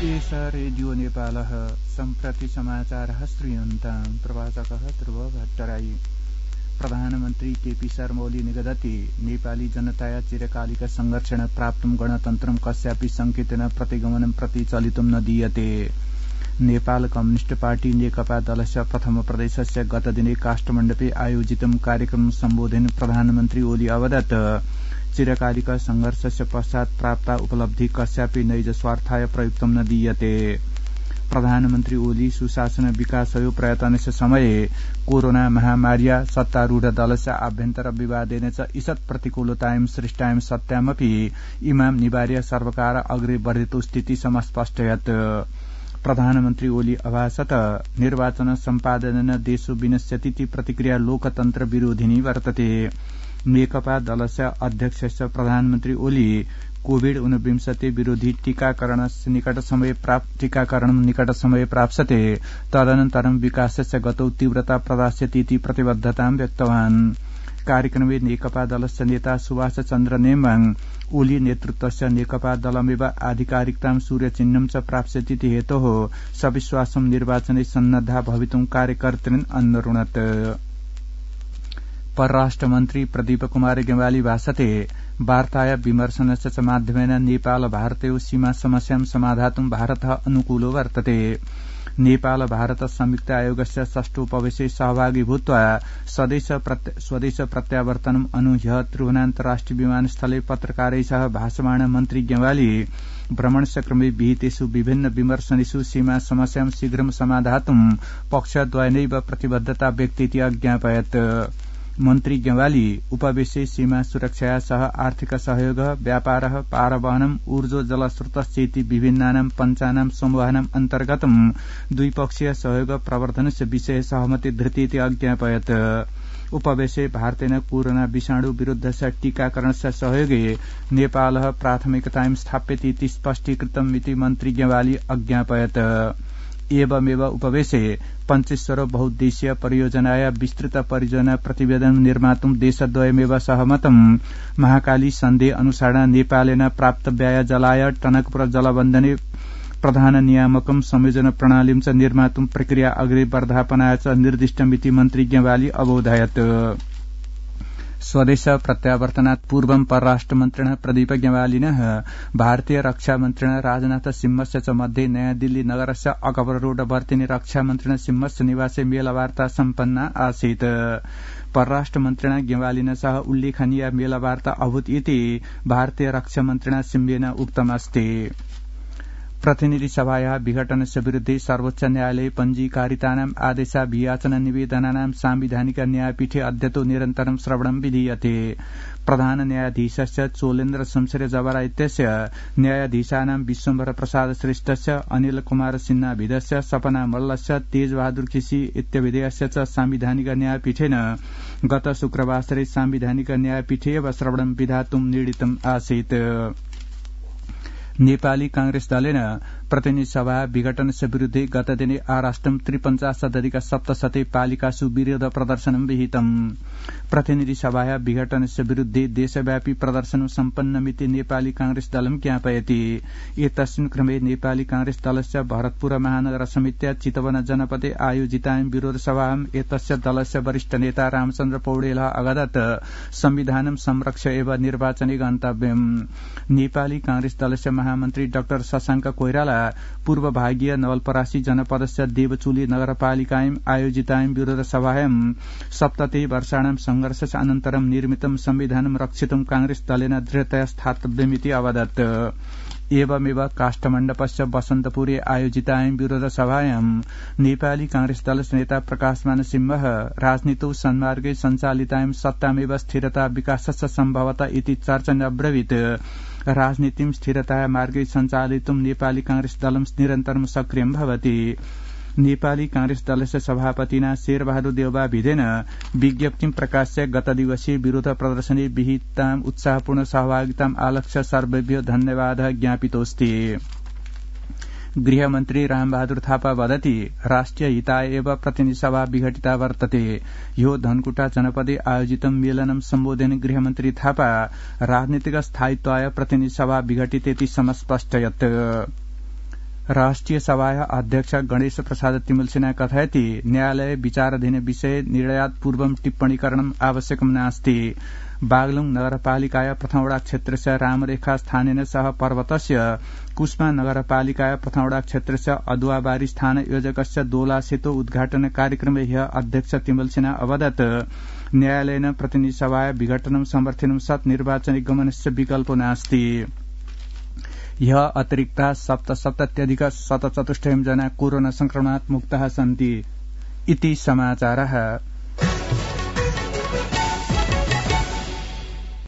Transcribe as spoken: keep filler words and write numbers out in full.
एष रेडियो नेपालः सम्प्रति समाचारः श्रूयन्तां प्रवाचकः ध्रुव भट्टराई। प्रधानमन्त्री केपी शर्मा ओली निगदति नेपाली जनताया चिरकालिक संघर्षेण प्राप्तं गणतन्त्रं कस्यापि संकेतेन प्रतिगमनं प्रति चलितुं न दीयते। नेपाल कम्युनिस्ट पार्टी नेकपा दलस्य प्रथम प्रदेशस्य गतदिने काष्ठमण्डपे आयोजितं कार्यक्रम सम्बोधन प्रधानमन्त्री ओली अवदत् चिरकालिक संघर्षस्य पश्चात् प्राप्त उपलब्धि कस्यापि नैज स्वार्थाय प्रयुक्तं न दीयते। प्रधानमन्त्री ओली सुशासन विकासयो प्रयत्नस्य समये कोरोना महामार्या सत्तारूढ दलस्य आभ्यन्तर विवादेन च ईषत् प्रतिकूलतायां सृष्टायां सत्यामपि इमां निवार्य सर्वकार अग्रे वर्धितो स्थिति समस्पष्टयत्। प्रधानमन्त्री ओली अभाषत निर्वाचन सम्पादनेन देशो विनश्यतीति प्रतिक्रिया लोकतन्त्र विरोधिनी वर्तते। नेकपा दलस्य अध्यक्षस्य प्रधानमन्त्री ओली कोविड ऊनविंशति विरोधी टीकाकरण निकट समय प्राप्त टीकाकरण निकट समय प्राप्स्यते तदनन्तरं विकासस्य गतौ तीव्रता प्रदास्यतीति प्रतिबद्धतां व्यक्तवान्। कार्यक्रमे नेकपा दलस्य नेता सुभाष चन्द्र नेमाङ ओली नेतृत्वस्य नेकपा दलमेव आधिकारिकतां सूर्यचिह्नं च प्राप्स्यतीति हेतोः सविश्वासं निर्वाचने सन्नद्धा भवितुं कार्यकर्तॄन् अन्वरुणत्। परराष्ट्र मन्त्री प्रदीप कुमार गेवाली भाषते वार्ताया विमर्शनस्य च माध्यमेन नेपाल भारतयो सीमा समस्यां समाधातुं भारतः अनुकूलो वर्तते। नेपाल भारत संयुक्त आयोगस्य षष्ठोपवेशे सहभागी भूत्वा स्वदेश स्वदेश प्रत्यावर्तनम् अनु ह्यः त्रिभुवनान्तर्राष्ट्रिय विमानस्थले पत्रकारैः सह भाषमाण मन्त्री गेवाली भ्रमणस्य क्रमे विहितेषु विभिन्न विमर्शनेषु सीमा समस्यां शीघ्रं समाधातुं पक्षद्वयनैव प्रतिबद्धता व्यक्तीति अज्ञापयत्। मन्त्री गेवाली उपवेशे सीमा सुरक्षाया सह आर्थिक सहयोग व्यापार पारवहनम् ऊर्जो जलस्रोतश्चेति विभिन्नानां पञ्चानां समूहानाम् अन्तर्गतं द्विपक्षीय सहयोग प्रवर्धनस्य विषये सहमति धृतीति अज्ञापयत्। उपवेशे भारतेन कोरोना विषाणु विरुद्धस्य टीकाकरणस्य सहयोगे नेपालः प्राथमिकतां स्थाप्यतीति स्पष्टीकृतम् इति मन्त्री गेवाली अज्ञापयत्। एवमेव उपवेशे पञ्चेश्वर बहुद्देशीय परियोजनाया विस्तृत परियोजना प्रतिवेदन निर्मातुं देशद्वयमेव सहमतं। महाकाली सन्धि अनुसारेण नेपालेन प्राप्त व्यय जलाय टनकपुर जलबन्धने प्रधान नियामकं संयोजन प्रणालीं च निर्मातुं प्रक्रिया अग्रे वर्धापनाय च निर्दिष्टमिति मन्त्री गेवाली अबोधयत्। स्वदेश प्रत्यावर्तनात् पूर्वं परराष्ट्रमन्त्रिणः प्रदीप गेवालिनः भारतीय रक्षामन्त्रिणः राजनाथ सिंहस्य च मध्ये नयादिल्ली नगरस्य अकबर रोड वर्तिनि रक्षामन्त्रिणः सिंहस्य निवासे मेलवार्ता सम्पन्ना आसीत्। परराष्ट्रमन्त्रिणा गेवालिन सह उल्लेखनीय मेलवार्ता अभूत् इति भारतीय रक्षामन्त्रिणा सिंहेन उक्तमस्ति। प्रतिनिधि सभाया विघटनस्य विरुद्धे सर्वोच्च न्यायालये पञ्जीकारितानाम् आदेशाभियाचन निवेदनानां सांविधानिक न्यायपीठे अद्यतो निरन्तरं श्रवणं विधीयते। प्रधान न्यायाधीशस्य चोलेन्द्र शमशेर जबरा इत्यस्य न्यायाधीशानां विश्वम्भर प्रसाद श्रेष्ठस्य अनिल कुमार सिन्हाभिधस्य सपना मल्लस्य तेज बहादुर केसी इत्यभिधेयस्य च सांविधानिक न्यायपीठेन गत शुक्रवासरे सांविधानिक न्यायपीठे एव श्रवणं विधातुं निर्णीतम् आसीत्। नेपाली कांग्रेस दलेन प्रतिनिधि सभा विघटनस्य विरुद्धे गतदिने आराष्ट्रं त्रिपञ्चाशदधिक सप्तशते पालिकासु विरोध प्रदर्शनं विहितम्। प्रतिनिधि सभाया विघटनस्य विरुद्धे देशव्यापी प्रदर्शनं सम्पन्नमिति नेपाली कांग्रेस दलं ज्ञापयति। एतस्मिन् क्रमे नेपाली कांग्रेस दलस्य भरतपुर महानगर समित्या चितवन जनपदे आयोजितायां विरोध सभायां एतस्य दलस्य वरिष्ठ नेता रामचन्द्र पौडेलः अवदत् संविधानं संरक्ष्य एव निर्वाचने गन्तव्यम्। नेपाली कांग्रेस दलस्य महामन्त्री डाक्टर शशाङ्क कोइराला पूर्व भागीय नवलपरासी जनपदस्य देवचुली नगरपालिकायां आयोजितायां विरोध सभायां सप्तति वर्षाणां संघर्षस्य अनन्तरं निर्मितं संविधानं रक्षितुं कांग्रेस दलेन दृढतया स्थातव्यमिति अवदत्। एवमेव काष्ठमण्डपस्य बसन्तपुरे आयोजितायां विरोध सभायां नेपाली कांग्रेस दलस्य नेता प्रकाशमान सिंह राजनीतौ सन्मार्गे सञ्चालितायां सत्तामेव स्थिरता विकासस्य सम्भवत इति चर्चन अब्रवीत्। राजनीतिं स्थिरताया मार्गे सञ्चालितुं नेपाली कांग्रेस दलं निरन्तरं सक्रियं भवति। नेपाली कांग्रेस दलस्य सभापतिना शेरबहादुर देउबा भिदेन विज्ञप्तिं प्रकाश्य गत दिवसीय विरोध प्रदर्शने विहिताम् उत्साहपूर्ण सहभागिताम् आलक्ष्य सर्वेभ्यो धन्यवादः ज्ञापितोऽस्ति। गृहमन्त्री रामबहादुर थापा वदति राष्ट्रिय हिताय एव प्रतिनिधि सभा विघटिता वर्तते। ह्यो धनकुटा जनपदे आयोजितं मेलनं सम्बोधयन् गृहमन्त्री थापा राजनीतिक स्थायित्वाय प्रतिनिधि सभा विघटितेति समस्पष्टयत्। राष्ट्रिय सभा अध्यक्ष गणेश प्रसाद तिमलसिन्हा कथयति न्यायालय विचाराधीन विषय निर्णयात् पूर्वं टिप्पणीकरणम् आवश्यकं नास्ति। बागलुङ नगरपालिकाया प्रथमवडा क्षेत्रस्य रामरेखा स्थानेन सह पर्वतस्य कुष्मा नगरपालिकाया प्रथमवडा क्षेत्रस्य अदुवाबारी स्थान योजकस्य दोला सेतु उद्घाटन कार्यक्रमे ह्य अध्यक्ष तिमलसिन्हा अवदत् न्यायालयेन प्रतिनिधि सभाया विघटनं समर्थिनं सत् निर्वाचनिक गमनस्य विकल्पो नास्ति। ह्य अतिरिक्ता सप्तसप्तत्यधिक शतचतुष्टयं जना कोरोना संक्रमणात् मुक्ताः सन्ति। इति समाचारः।